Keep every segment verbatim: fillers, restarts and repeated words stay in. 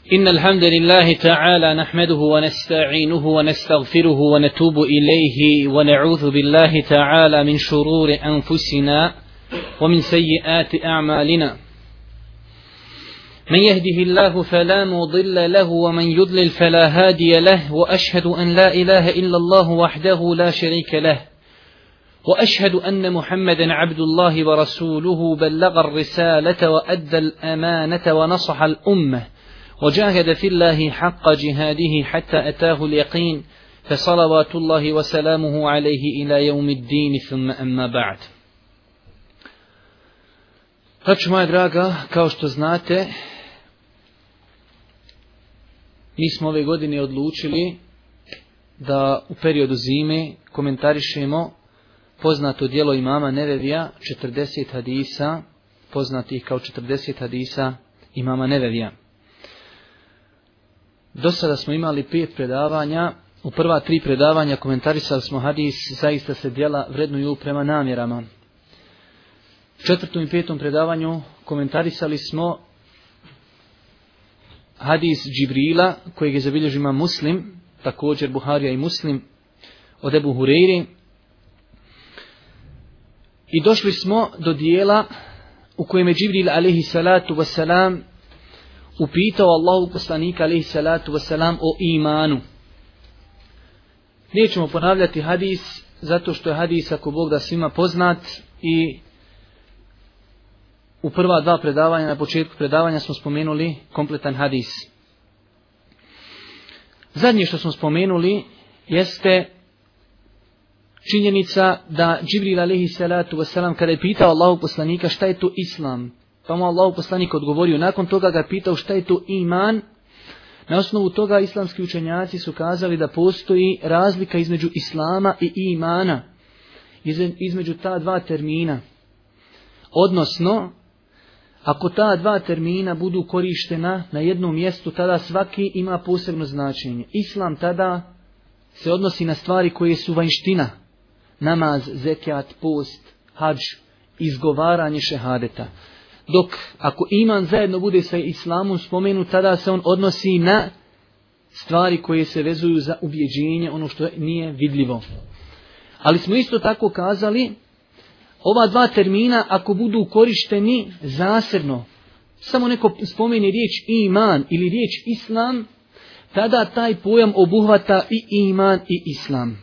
إن الحمد لله تعالى نحمده ونستعينه ونستغفره ونتوب إليه ونعوذ بالله تعالى من شرور أنفسنا ومن سيئات أعمالنا من يهده الله فلا مضل له ومن يضلل فلا هادي له وأشهد أن لا إله إلا الله وحده لا شريك له وأشهد أن محمدا عبد الله ورسوله بلغ الرسالة وأدى الأمانة ونصح الأمة وجاهد في الله حق جهاده حتى أتاه اليقين فصلوات الله وسلامه عليه إلى يوم الدين ثم أما بعد. Braćo moja draga, kao što znate, mi smo ove godine odlučili da u periodu zime komentarišemo poznato djelo imama Nevevija, četrdeset hadisa, poznatih kao četrdeset hadisa imama Nevevija. Do sada smo imali pet predavanja, u prva tri predavanja komentarisali smo hadis, zaista se djela vrednuju prema namjerama. U četvrtom i petom predavanju komentarisali smo hadis Džibrila, kojeg je zabilježio imam Muslim, također Buharija i Muslim, od Ebu Hureyri. I došli smo do dijela u kojem je Džibril alejhi salatu wasalam upitao Allahu poslanika alejhi salatu wasalam o imanu. Nećemo ponavljati hadis, zato što je hadis, ako Bog da, svima poznat i u prva dva predavanja, na početku predavanja smo spomenuli kompletan hadis. Zadnje što smo spomenuli jeste činjenica da Džibril alejhi salatu wasalam kada je pitao Allahu poslanika šta je to islam, pa mu Allahu poslanik odgovorio, nakon toga ga pitao šta je to iman. Na osnovu toga islamski učenjaci su kazali da postoji razlika između islama i imana, između ta dva termina. Odnosno, ako ta dva termina budu korištena na jednom mjestu, tada svaki ima posebno značenje. Islam tada se odnosi na stvari koje su vanjština. Namaz, zekijat, post, hadž, izgovaranje šehadeta. Dok ako iman zajedno bude sa islamom spomenut, tada se on odnosi na stvari koje se vezuju za ubjeđenje, ono što nije vidljivo. Ali smo isto tako kazali, ova dva termina ako budu korišteni zasebno, samo neko spomeni riječ iman ili riječ islam, tada taj pojam obuhvata i iman i islam.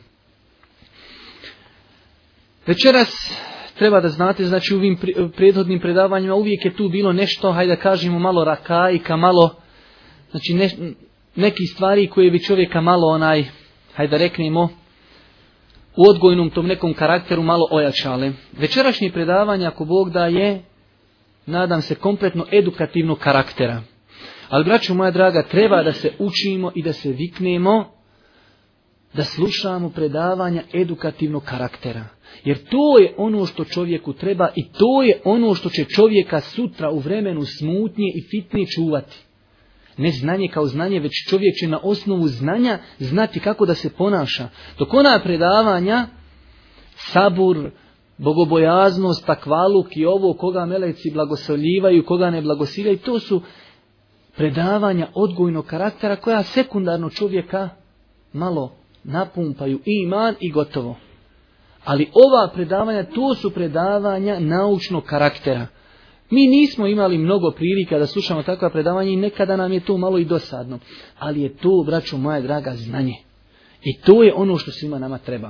Večeras treba da znate, znači u ovim prethodnim predavanjima uvijek je tu bilo nešto, hajde da kažemo malo rakajka, malo, znači ne, neki stvari koje bi čovjeka malo onaj, hajde da reknemo, u odgojnom tom nekom karakteru malo ojačale. Večerašnje predavanje, ako Bog da, je, nadam se, kompletno edukativnog karaktera. Ali, braćo moja draga, treba da se učimo i da se viknemo, da slušamo predavanja edukativnog karaktera. Jer to je ono što čovjeku treba i to je ono što će čovjeka sutra u vremenu smutnje i fitne čuvati. Ne znanje kao znanje, već čovjek će na osnovu znanja znati kako da se ponaša. Dok ona predavanja, sabur, bogobojaznost, takvaluk i ovo, koga meleci blagoslivaju, koga ne blagoslivaju, to su predavanja odgojnog karaktera koja sekundarno čovjeka malo napumpaju iman i gotovo. Ali ova predavanja, to su predavanja naučnog karaktera. Mi nismo imali mnogo prilika da slušamo takva predavanja i nekada nam je to malo i dosadno. Ali je to, braćo moja draga, znanje. I to je ono što svima nama treba.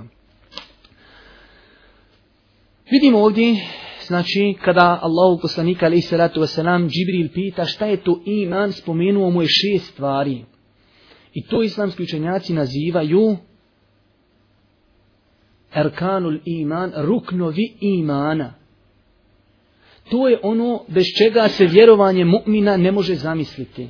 Vidimo ovdje, znači, kada Allahu poslanika alejhi salatu wasalam Džibril pita šta je to iman, spomenuo mu je šest stvari. I to islamski učenjaci nazivaju Erkanul iman, ruknovi imana. To je ono bez čega se vjerovanje mu'mina ne može zamisliti.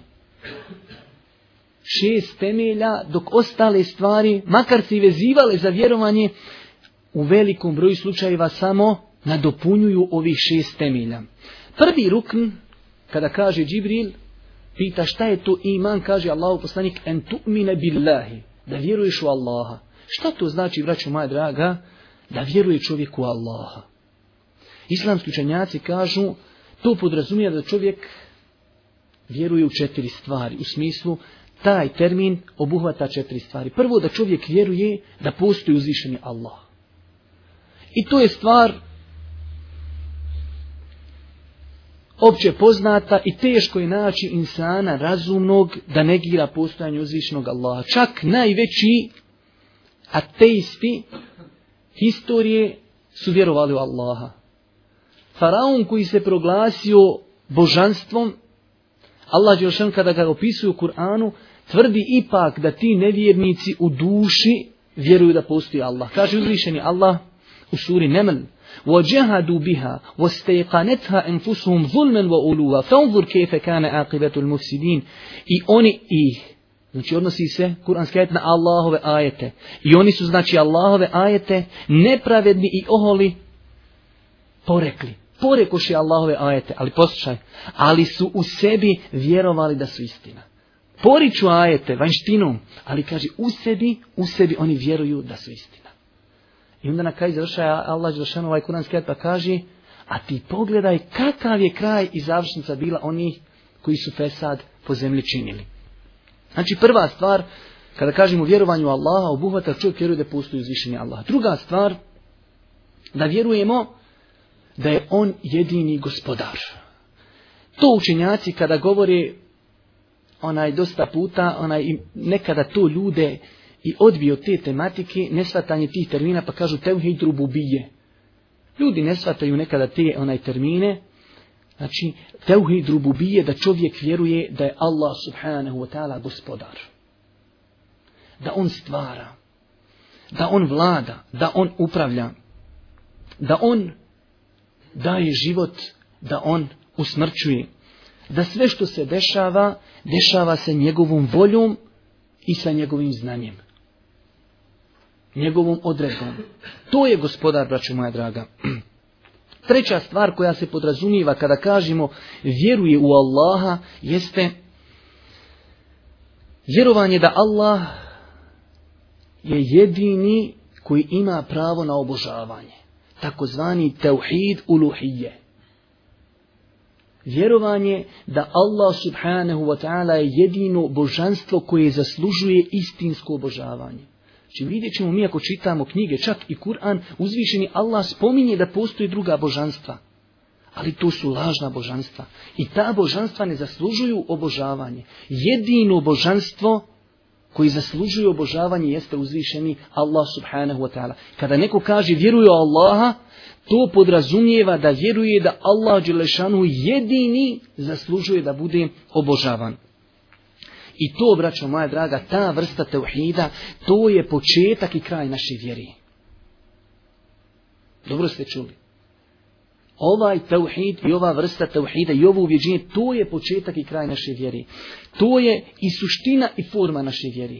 Šest temelja, dok ostale stvari, makar se i vezivale za vjerovanje, u velikom broju slučajeva samo nadopunjuju ovih šest temelja. Prvi rukn, kada kaže Džibril, pita šta je to iman, kaže Allahu poslanik, en tu'mine billahi, da vjeruješ u Allaha. Šta to znači, braćo moja draga? Da vjeruje čovjek u Allaha. Islamski učenjaci kažu, to podrazumijeva da čovjek vjeruje u četiri stvari. U smislu, taj termin obuhvata četiri stvari. Prvo, da čovjek vjeruje da postoji uzvišeni Allah. I to je stvar opće poznata i teško je naći insana razumnog da negira postojanje uzvišenog Allaha. Čak najveći ateisti historije su vjerovali u Allaha. Faraon koji se proglasio božanstvom, Allah dželešanu kada ga opisuje u Kur'anu, tvrdi ipak da ti nevjernici u duši vjeruju da postoji Allah. Kaže uzvišeni Allah u suri Neml: وَجَهَدُوا بِهَا وَاسْتَيْقَنَتْهَا أَنفُسُهُمْ ظُلْمًا وَعُلُوًا فَانظُرْ كَيْفَ كَانَ عَاقِبَةُ الْمُفْسِدِينَ. I oni ih, znači odnosi se kuranski ajet na Allahove ajete. I oni su znači Allahove ajete nepravedni i oholi porekli. Porekoši Allahove ajete, ali poslušaj, ali su u sebi vjerovali da su istina. Poriču ajete vanjštinom, ali kaže u sebi, u sebi oni vjeruju da su istina. I onda na kraju završaja Allah dželešanu ovaj kuranski ajet pa kaže: a ti pogledaj kakav je kraj i završnica bila onih koji su fesad po zemlji činili. Znači prva stvar, kada kažemo vjerovanju Allaha, obuhvata čovjek vjeruje da postoji uzvišeni Allah. Druga stvar, da vjerujemo da je on jedini gospodar. To učenjaci kada govore onaj dosta puta, onaj nekada to ljude i odbije od te tematike, nesvatanje tih termina, pa kažu tevhid rububije. Ljudi ne shvataju nekada te onaj termine. Znači, tevhid rububije, da čovjek vjeruje da je Allah subhanahu wa ta'ala gospodar. Da on stvara. Da on vlada. Da on upravlja. Da on daje život. Da on usmrćuje. Da sve što se dešava, dešava se njegovom voljom i sa njegovim znanjem. Njegovom odredbom. To je gospodar, braćo moja draga. Treća stvar koja se podrazumijeva kada kažemo vjeruje u Allaha jeste vjerovanje da Allah je jedini koji ima pravo na obožavanje. Takozvani tevhid uluhije. Vjerovanje da Allah subhanahu wa ta'ala je jedino božanstvo koje zaslužuje istinsko obožavanje. Znači vidjet ćemo mi ako čitamo knjige, čak i Kur'an, uzvišeni Allah spominje da postoji druga božanstva. Ali to su lažna božanstva. I ta božanstva ne zaslužuju obožavanje. Jedino božanstvo koji zaslužuje obožavanje jeste uzvišeni Allah subhanahu wa ta'ala. Kada neko kaže vjeruje u Allaha, to podrazumijeva da vjeruje da Allah dželešanu jedini zaslužuje da bude obožavan. I to, braćo moja draga, ta vrsta tevhida, to je početak i kraj naše vjere. Dobro ste čuli. Ovaj tevhid i ova vrsta tevhida i ovo uvjeđenje, to je početak i kraj naše vjere. To je i suština i forma naše vjere.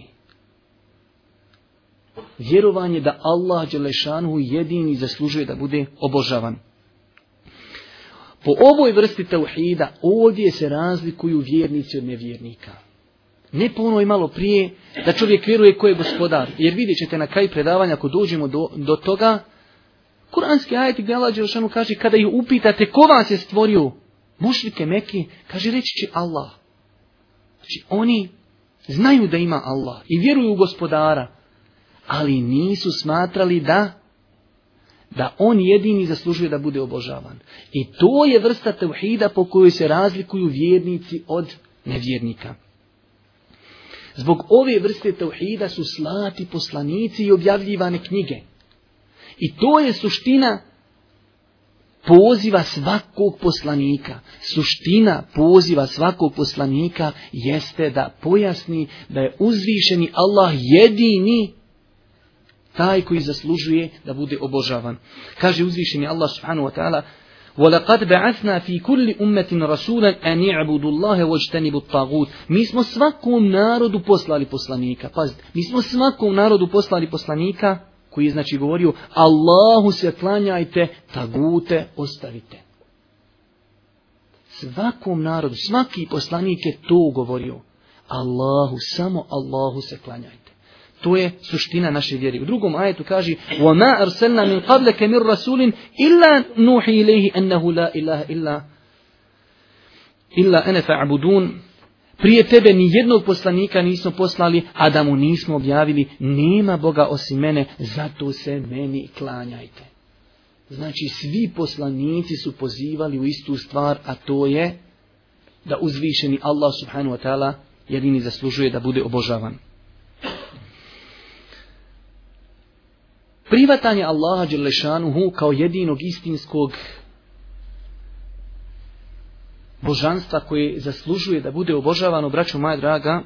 Vjerovanje da Allah dželešanu jedini zaslužuje da bude obožavan. Po ovoj vrsti tevhida ovdje se razlikuju vjernici od nevjernika. Ne po onoj malo prije da čovjek vjeruje ko je gospodar. Jer vidjet ćete na kraju predavanja ako dođemo do, do toga, kuranski ajeti gdje Allah dželešanu kaže kada ih upitate ko vas je stvorio, mušrike Mekke, kaže reći će Allah. Znači oni znaju da ima Allah i vjeruju u gospodara, ali nisu smatrali da da on jedini zaslužuje da bude obožavan. I to je vrsta tevhida po kojoj se razlikuju vjernici od nevjernika. Zbog ove vrste tevhida su slati poslanici i objavljivane knjige. I to je suština poziva svakog poslanika. Suština poziva svakog poslanika jeste da pojasni da je uzvišeni Allah jedini taj koji zaslužuje da bude obožavan. Kaže uzvišeni Allah subhanahu wa ta'ala: وَلَقَدْ بَعَثْنَا فِي كُلِّ أُمَّةٍ رَسُولًا أَنِ اعْبُدُوا اللَّهَ وَاجْتَنِبُوا الطَّاغُوتَ. Mi smo svakom narodu poslali poslanika. Pazite, mi smo svakom narodu poslali poslanika koji je znači govorio Allahu se klanjajte, tagute ostavite. Svakom narodu, svaki poslanik je to govorio. Allahu, samo Allahu se klanjajte. To je suština naše vjere. U drugom ajetu kaže: وَمَا أَرْسَلْنَا مِنْ قَبْلَكَ مِنْ رَسُولٍ إِلَّا نُوحِي إِلَيْهِ أَنَّهُ لَا إِلَهَ إِلَّا illa ene fa'budun. Prije tebe ni jednog poslanika nismo poslali, a da mu nismo objavili nema Boga osim mene, zato se meni klanjajte. Znači svi poslanici su pozivali u istu stvar, a to je da uzvišeni Allah subhanahu wa ta'ala jedini zaslužuje da bude obožavan. Privatanje Allaha dželle šanuhu kao jedinog istinskog božanstva koje zaslužuje da bude obožavano, braćo moja draga,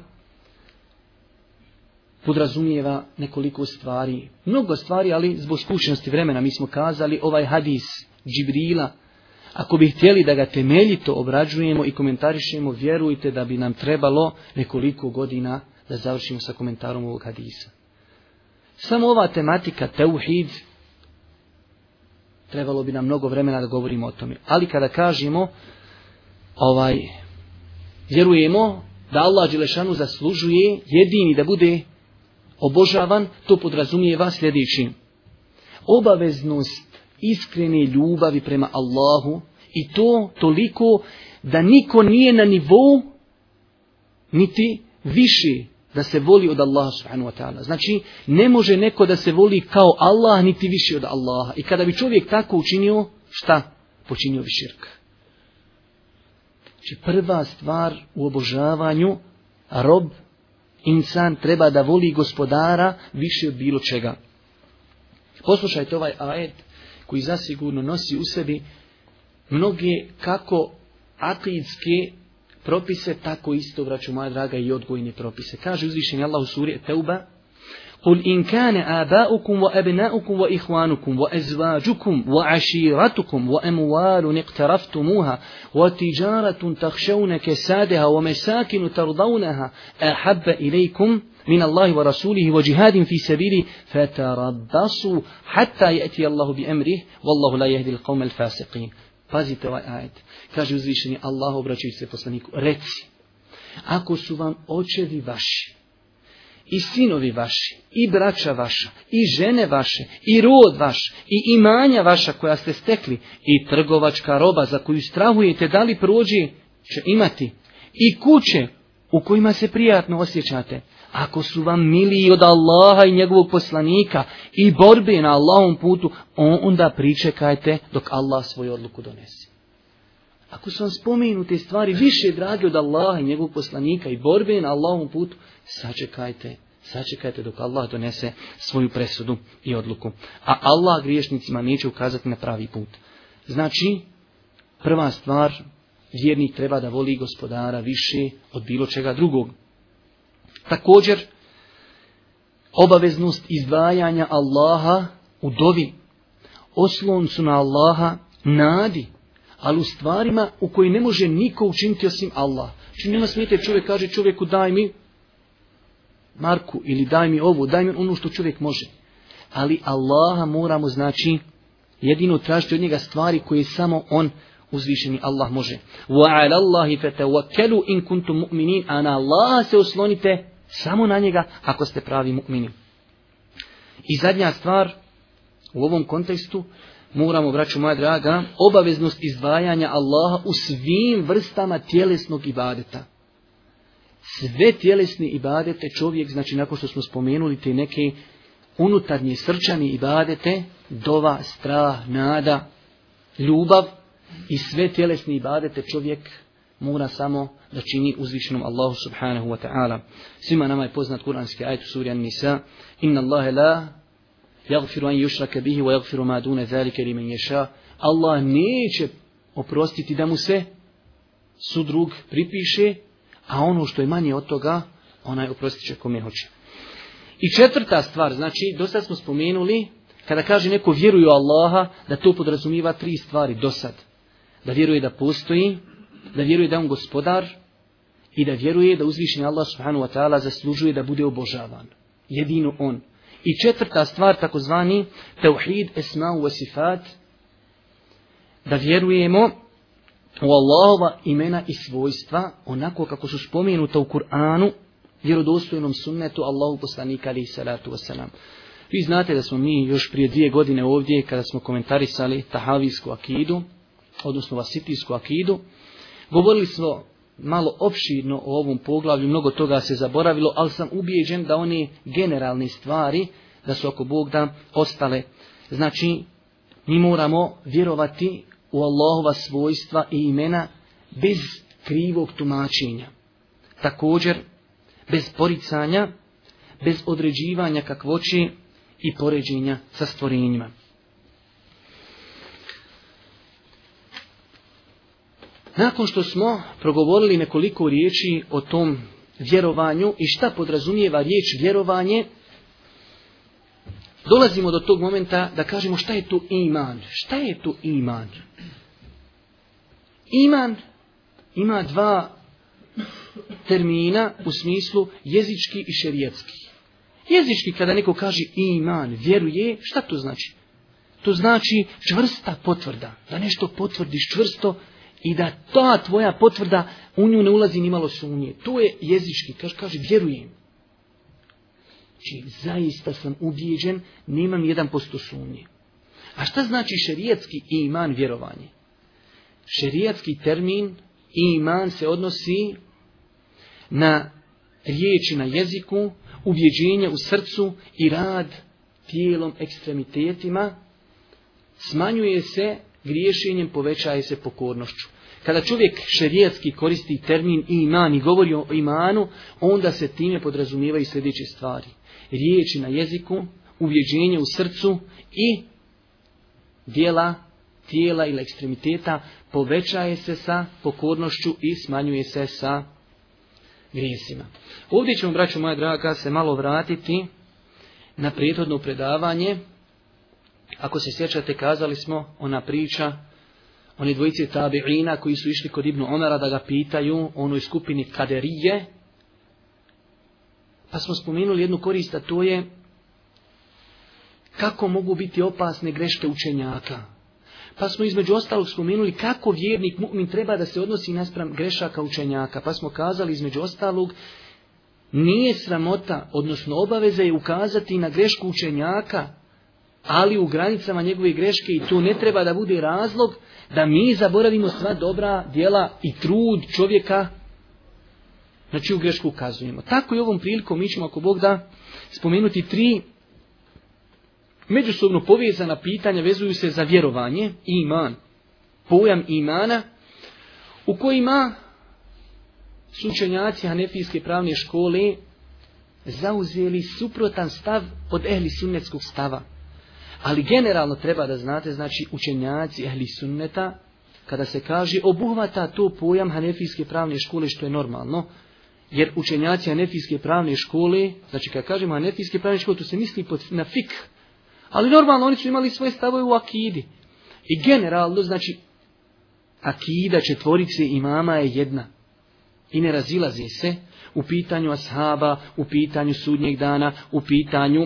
podrazumijeva nekoliko stvari. Mnogo stvari, ali zbog skučenosti vremena mi smo kazali ovaj hadis Džibrila. Ako bi htjeli da ga temeljito obrađujemo i komentarišemo, vjerujte da bi nam trebalo nekoliko godina da završimo sa komentarom ovog hadisa. Samo ova tematika teuhid, trebalo bi nam mnogo vremena da govorimo o tome. Ali kada kažemo, ovaj, vjerujemo da Allah dželešanu zaslužuje jedini da bude obožavan, to podrazumijeva sljedeći. Obaveznost iskrene ljubavi prema Allahu, i to toliko da niko nije na nivou niti više da se voli od Allaha subhanahu wa ta'ala. Znači, ne može neko da se voli kao Allah niti više od Allaha. I kada bi čovjek tako učinio, šta? Počinio bi širk. Znači, prva stvar u obožavanju, rob, insan treba da voli gospodara više od bilo čega. Poslušajte ovaj ajet koji zasigurno nosi u sebi mnoge kako akidske propise, tako isto, braćo moja draga, i odgojne propise. Kaže uzvišeni Allah u suri Teuba: قُلْ إِنْ كَانَ آبَاؤُكُمْ وَأَبْنَاؤُكُمْ وَإِخْوَانُكُمْ وَأَزْوَاجُكُمْ وَعَشِيرَتُكُمْ وَأَمْوَالٌ اقْتَرَفْتُمُوهَا وَتِجَارَةٌ تَخْشَوْنَ كَسَادَهَا وَمَسَاكِنُ تَرْضَوْنَهَا أَحَبَّ إِلَيْكُمْ مِنَ اللَّهِ وَرَسُولِهِ وَجِهَادٍ فِي سَبِيلِهِ فَتَرَبَّصُوا حَتَّى يَأْتِيَ اللَّهُ بِأَمْرِهِ وَاللَّهُ لَا يَهْدِي الْقَوْمَ الْفَاسِقِينَ. Pazite ovaj ajet. Kaže uzvišeni Allah obraćajući se poslaniku: reci, ako su vam očevi vaši, i sinovi vaši, i braća vaša, i žene vaše, i rod vaš, i imanja vaša koja ste stekli, i trgovačka roba za koju strahujete da li prođe će imati, i kuće u kojima se prijatno osjećate, ako su vam miliji od Allaha i njegovog poslanika i borbe na Allahovom putu, onda pričekajte dok Allah svoju odluku donese. Ako su vam spomenute stvari više drage od Allaha i njegovog poslanika i borbe na Allahovom putu, sačekajte, sačekajte dok Allah donese svoju presudu i odluku. A Allah griješnicima neće ukazati na pravi put. Znači, prva stvar, vjernik treba da voli gospodara više od bilo čega drugog. Također, obaveznost izdvajanja Allaha u dovi, osloncu na Allaha, nadi, ali u stvarima u koji ne može niko učiniti osim Allah. Znači nema smijete, čovjek kaže čovjeku daj mi marku ili daj mi ovo, daj mi ono što čovjek može. Ali Allaha moramo, znači, jedino tražiti od njega stvari koje samo on, uzvišeni Allah, može. وَعَلَى اللَّهِ فَتَوَكَّلُوا إِن كُنْتُمْ مُؤْمِنِينَ. A na Allaha se oslonite, samo na njega, ako ste pravi mu'mini. I zadnja stvar u ovom kontekstu, moramo, braćo moja draga, obaveznost izdvajanja Allaha u svim vrstama tjelesnog ibadeta. Sve tjelesne ibadete čovjek, znači nakon što smo spomenuli te neke unutarnje srčane ibadete, dova, strah, nada, ljubav, i sve tjelesne ibadete čovjek mora samo da čini uzvišenom Allahu subhanahu wa ta'ala. Svima nama je poznat kuranski ajet u suri An-Nisa: Inna Allahe la yaghfiru an yushraka bihi wa yaghfiru ma dune zalika liman yasha. Allah neće oprostiti da mu se sudrug pripiše, a ono što je manje od toga, onaj oprostit će kome hoće. I četvrta stvar, znači, dosta smo spomenuli, kada kaže neko vjeruje u Allaha, da to podrazumiva tri stvari do sad. Da vjeruje da postoji, da vjeruje da je on gospodar i da vjeruje da uzvišeni Allah subhanahu wa ta'ala zaslužuje da bude obožavan. Jedino on. I četvrta stvar, takozvani tauhid esma'u wa sifat, da vjerujemo u Allahova imena i svojstva onako kako su spomenuta u Kur'anu, vjerodostojnom sunnetu Allahu poslanika alejhi salatu vesselam. Vi znate da smo mi još prije dvije godine ovdje, kada smo komentarisali tahavijsku akidu, odnosno vasitijsku akidu, Govorili smo malo opširno o ovom poglavlju, mnogo toga se zaboravilo, ali sam ubijeđen da one generalne stvari, da su ako Bog da ostale. Znači, mi moramo vjerovati u Allahova svojstva i imena bez krivog tumačenja. Također, bez poricanja, bez određivanja kakvoće i poređenja sa stvorenjima. Nakon što smo progovorili nekoliko riječi o tom vjerovanju i šta podrazumijeva riječ vjerovanje, dolazimo do tog momenta da kažemo šta je tu iman. Šta je tu iman? Iman ima dva termina u smislu jezički i šerijatski. Jezički kada neko kaže iman, vjeruje, šta to znači? To znači čvrsta potvrda, da nešto potvrdiš čvrsto i da ta tvoja potvrda u nju ne ulazi ni malo sumnje. To je jezički, kaže, kaže vjerujem. Znači, zaista sam ubijeđen, nemam jedan posto sumnje. A šta znači šerijatski iman, vjerovanje? Šerijatski termin iman se odnosi na riječi na jeziku, ubjeđenje u srcu i rad tijelom, ekstremitetima. Smanjuje se griješenjem, povećaje se pokornošću. Kada čovjek šerijatski koristi termin iman i govori o imanu, onda se time podrazumijevaju sljedeće stvari. Riječi na jeziku, ubjeđenje u srcu i djela tijela ili ekstremiteta povećaje se sa pokornošću i smanjuje se sa grijesima. Ovdje ćemo, braćo moja draga, se malo vratiti na prethodno predavanje. Ako se sjećate, kazali smo ona priča oni dvojice tabi'ina koji su išli kod Ibnu Omara da ga pitaju o onoj skupini kaderije. Pa smo spomenuli jednu korist, a to je kako mogu biti opasne greške učenjaka. Pa smo između ostalog spomenuli kako vjernik mu'min treba da se odnosi naspram grešaka učenjaka. Pa smo kazali između ostalog, nije sramota, odnosno obaveza je ukazati na grešku učenjaka, ali u granicama njegove greške, i to ne treba da bude razlog da mi zaboravimo sva dobra djela i trud čovjeka na čiju grešku ukazujemo. Tako i ovom prilikom mi ćemo, ako Bog da, spomenuti tri međusobno povezana pitanja, vezuju se za vjerovanje, iman, pojam imana, u kojima su učenjaci Hanefijske pravne škole zauzeli suprotan stav od ehli sunnetskog stava. Ali generalno treba da znate, znači učenjaci ehli sunneta, kada se kaže obuhvata to pojam Hanefijske pravne škole, što je normalno, jer učenjaci Hanefijske pravne škole, znači kada kažemo Hanefijske pravne škole, to se misli pod, na fik. Ali normalno oni su imali svoje stavove u akidi. I generalno, znači, akida četvorice imama je jedna. I ne razilazi se u pitanju ashaba, u pitanju sudnjeg dana, u pitanju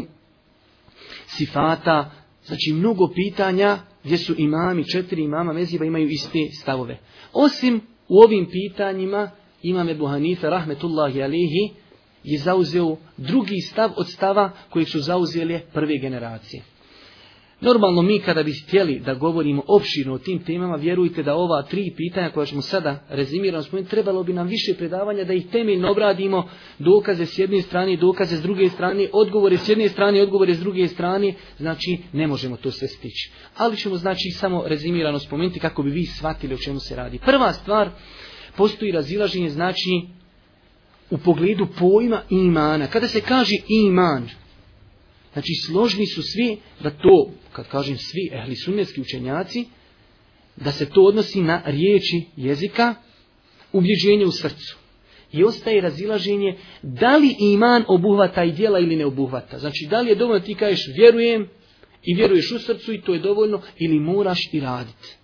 sifata. Znači, mnogo pitanja gdje su imami, četiri imama mezheba imaju iste stavove. Osim u ovim pitanjima, imam Ebu Hanife, rahmetullahi alihi, je zauzeo drugi stav od stava kojeg su zauzeli prve generacije. Normalno mi kada bi htjeli da govorimo opširno o tim temama, vjerujte da ova tri pitanja koja ćemo sada rezimirano spomenuti, trebalo bi nam više predavanja da ih temeljno obradimo, dokaze s jedne strane, dokaze s druge strane, odgovore s jedne strane, odgovore s druge strane, znači ne možemo to sve stići. Ali ćemo znači samo rezimirano spomenuti kako bi vi shvatili o čemu se radi. Prva stvar, postoji razilaženje znači u pogledu pojma imana. Kada se kaže iman, znači složni su svi da to, kad kažem svi ehli sunnetski učenjaci, da se to odnosi na riječi jezika, ubjeđenje u srcu. I ostaje razilaženje da li iman obuhvata i djela ili ne obuhvata. Znači da li je dovoljno ti kažeš vjerujem i vjeruješ u srcu i to je dovoljno, ili moraš i raditi.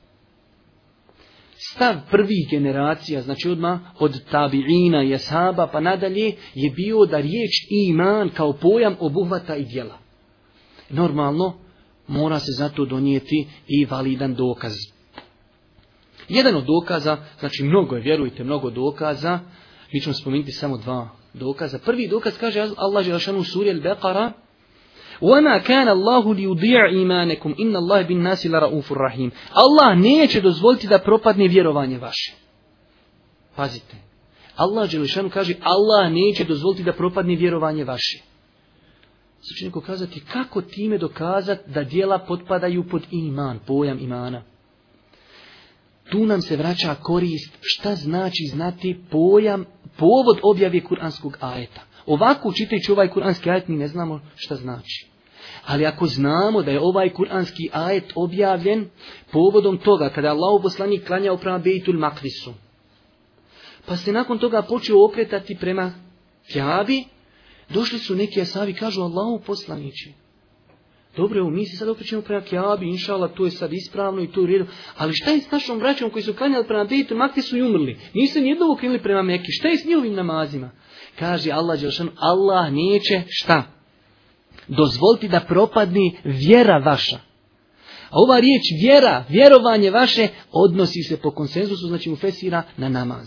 Stav prvih generacija, znači odmah od tabi'ina i ashaba pa nadalje, je bio da riječ iman kao pojam obuhvata i djela. Normalno, mora se zato donijeti i validan dokaz. Jedan od dokaza, znači mnogo je, vjerujte, mnogo dokaza, mi ćemo spomenuti samo dva dokaza. Prvi dokaz kaže Allah dželešanu u suri Al-Baqara: وَمَا كَانَ اللَّهُ لِيُضِيعَ إِيمَانَكُمْ إِنَّ اللَّهَ بِالنَّاسِ لَرَؤُوفٌ رَحِيمٌ. Allah neće dozvoliti da propadne vjerovanje vaše. Pazite. Allah dželešanu kaže, Allah neće dozvoliti da propadne vjerovanje vaše. Sad će neko kazati, kako time dokazati da djela potpadaju pod iman, pojam imana? Tu nam se vraća korist šta znači znati pojam, povod objave kuranskog ajeta. Ovako čitajući ovaj kuranski ajet mi ne znamo šta znači. Ali ako znamo da je ovaj kuranski ajet objavljen povodom toga kada je Allahov poslanik klanjao prema Bejtul Makdisu, pa se nakon toga počeo okretati prema Kjabi, došli su neki asabi, kažu Allahov poslanici, dobro, evo, mi se sad okrećemo prema Kjabi, inšala, to je sad ispravno i to je u redu, ali šta je s našom braćom koji su klanjali prema Bejtul Makdisu i umrli? Nisu nijednog okrenuli prema Meki, šta je s njihovim namazima? Kaže Allah dželešanu, Allah neće šta? Dozvoliti da propadne vjera vaša. A ova riječ vjera, vjerovanje vaše, odnosi se po konsenzusu, znači mu fesira na namaz.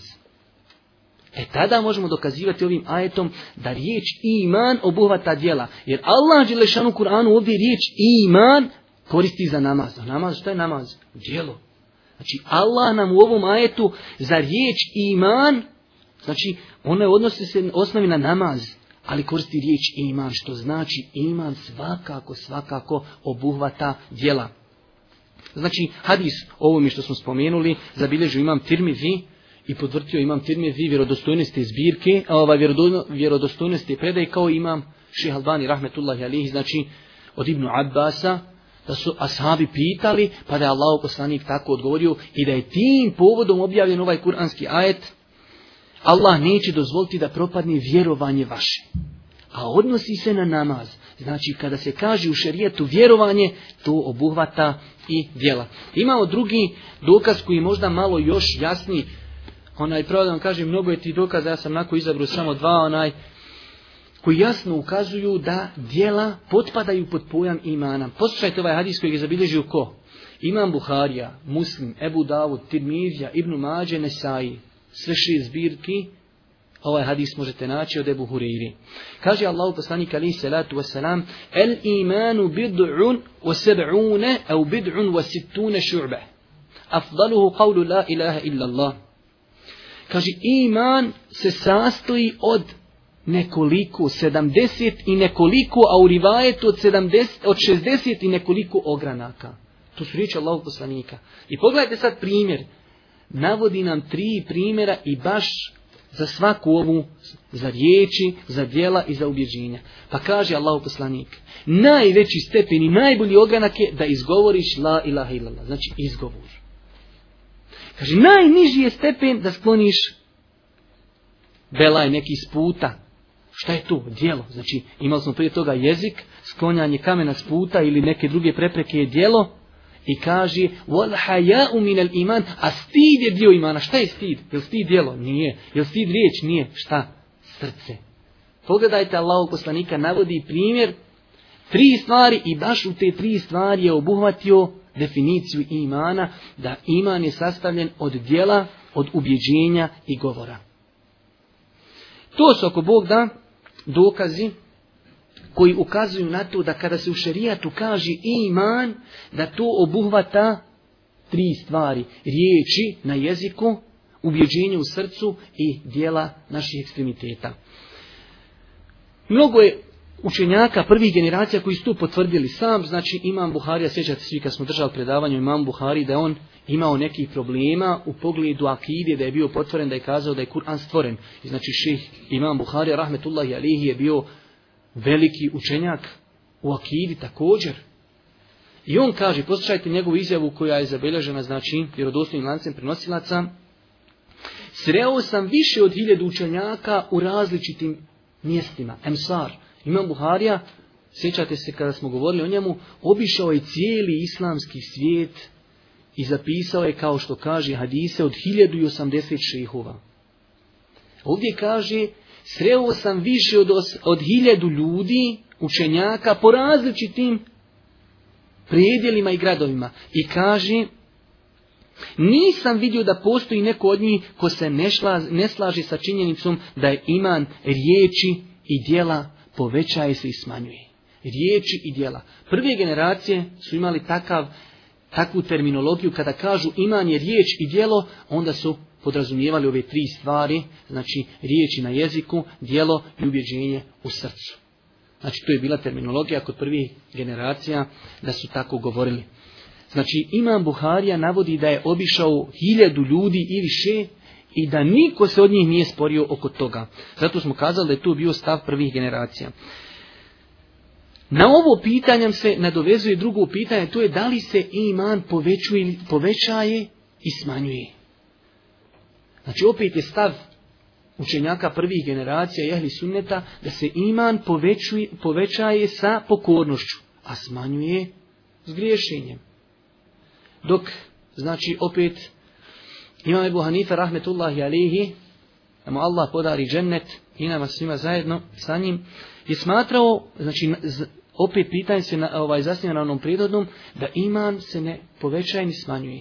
E tada možemo dokazivati ovim ajetom da riječ iman obuhvata djela. Jer Allah dželešanu u Kur'anu ovdje riječ iman koristi za namaz. A namaz, šta je namaz? Djelo. Znači Allah nam u ovom ajetu za riječ iman, znači ona odnosi se osnovi na namaz, ali koristi riječ iman, što znači iman svakako, svakako obuhvata djela. Znači hadis ovome što smo spomenuli zabilježio imam Tirmizi i potvrdio imam Tirmizi vjerodostojnosti zbirke, a ova vjerodostojnosti predaje kao imam Šejh Albani rahmetullahi alejhi, znači od Ibnu Abbasa, da su ashabi pitali, pa da je Allahov poslanik tako odgovorio i da je tim povodom objavljen ovaj kuranski ajet, Allah neće dozvoliti da propadne vjerovanje vaše. A odnosi se na namaz. Znači kada se kaže u šerijetu vjerovanje, to obuhvata i djela. Imamo drugi dokaz koji je možda malo još jasniji. Onaj, pravo da vam kažem, mnogo je ti dokaza, ja sam onako izabrao samo dva, onaj, koji jasno ukazuju da djela potpadaju pod pojam imana. Poslušajte ovaj hadis koji je zabilježio ko? Imam Buharija, Muslim, Ebu Davud, Tirmizija, Ibnu Mađe, Nesai. Sve šest zbirki, ovaj hadis možete naći od Ebu Hureyri. Kaže Allahu poslanik alejhi salatu vesselam: "El imanu bid'un wa sab'una aw bid'un wa sittuna shu'ba. Afdaluhu qawlu la ilaha illa Allah." Kaže iman se sastoji od nekoliko, sedamdeset i nekoliko, a u rivajetu od sedamdeset, od šezdeset i nekoliko ogranaka. To su riječi Allahu poslanika. I pogledajte sad primjer. Navodi nam tri primjera i baš za svaku ovu, za riječi, za djela i za ubjeđenja. Pa kaže Allahu poslanik, najveći stepen i najbolji ogranak je da izgovoriš la ilaha illallah, znači izgovor. Kaže, najniži je stepen da skloniš belaj neki s puta. Šta je to? Djelo. Znači, imali smo prije toga jezik, sklonjanje kamena s puta ili neke druge prepreke je djelo. I kaže, wal haya'u min al iman, a stid je dio imana. Šta je stid? Jel stid djelo? Nije. Jel stid riječ? Nije. Šta? Srce. Pogledajte, Allahov poslanika navodi primjer, tri stvari i baš u te tri stvari je obuhvatio definiciju imana, da iman je sastavljen od djela, od ubjeđenja i govora. To su, ako Bog da, dokazi koji ukazuju na to da kada se u šerijatu kaže iman, da to obuhvata tri stvari. Riječi na jeziku, ubjeđenje u srcu i djela naših ekstremiteta. Mnogo je učenjaka prvih generacija koji su to potvrdili sam, znači imam Buharija, sjećate svi kad smo držali predavanje imam Buhari, da je on imao nekih problema u pogledu akide, da je bio potvoren, da je kazao da je Kur'an stvoren. I znači šejh imam Buharija rahmetullahi alejhi je bio veliki učenjak u akidi također. I on kaže, poslušajte njegovu izjavu koja je zabilježena, znači vjerodostojnim lancem prenosilaca, sreo sam više od hiljadu učenjaka u različitim mjestima. Emsar. Imam Buharija, sjećate se kada smo govorili o njemu, obišao je cijeli islamski svijet i zapisao je, kao što kaže hadise, od hiljadu osamdeset šehova. Ovdje kaže, sreo sam više od, os, od hiljadu ljudi, učenjaka, po različitim predjelima i gradovima. I kaže, nisam vidio da postoji neko od njih ko se ne, šla, ne slaže sa činjenicom da je iman riječi i djela povećaje se i smanjuje. Riječi i djela. Prve generacije su imali takav, takvu terminologiju, kada kažu iman je riječ i djelo, onda su podrazumijevali ove tri stvari, znači riječi na jeziku, djelo i ubjeđenje u srcu. Znači to je bila terminologija kod prvih generacija da su tako govorili. Znači Imam Buharija navodi da je obišao hiljadu ljudi i više i da niko se od njih nije sporio oko toga. Zato smo kazali da je to bio stav prvih generacija. Na ovo pitanje se nadovezuje drugo pitanje, to je da li se iman povećuje, povećaje i smanjuje. Znači opet je stav učenjaka prvih generacija i ehli sunneta da se iman povećuje, povećaje sa pokornošću, a smanjuje s griješenjem. Dok, znači opet, Imam Ebu Hanife rahmetullahi alihi, da mu Allah podari džennet i nama svima zajedno sa njim, je smatrao, znači opet pitanje se na, ovaj, zasniva na onom prirodnom, da iman se ne povećaje ni smanjuje.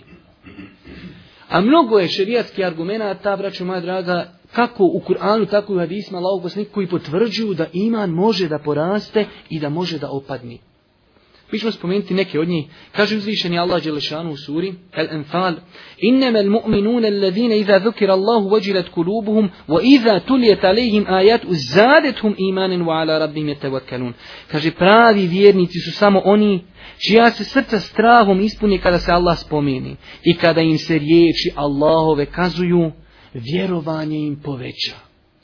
A mnogo je šerijatskih argumenata, braćo moja draga, kako u Kur'anu, tako i u hadisima Allahovog poslanika, koji potvrđuju da iman može da poraste i da može da opadne. Mi ćemo spomenuti neke od njih. Kaže uzvišeni Allah dželešanu u suri Al-Anfal: "Innama al-mu'minuna alladhina idha dhukira Allahu wajilat qulubuhum wa idha tuliyat alayhim ayatu zadatuhum imanan wa ala rabbihim yatawakkalun." Kaže pravi vjernici su samo oni čija se srca strahom ispuni kada se Allah spomeni i kada im se riječi Allahove kazuju, vjerovanje im poveća.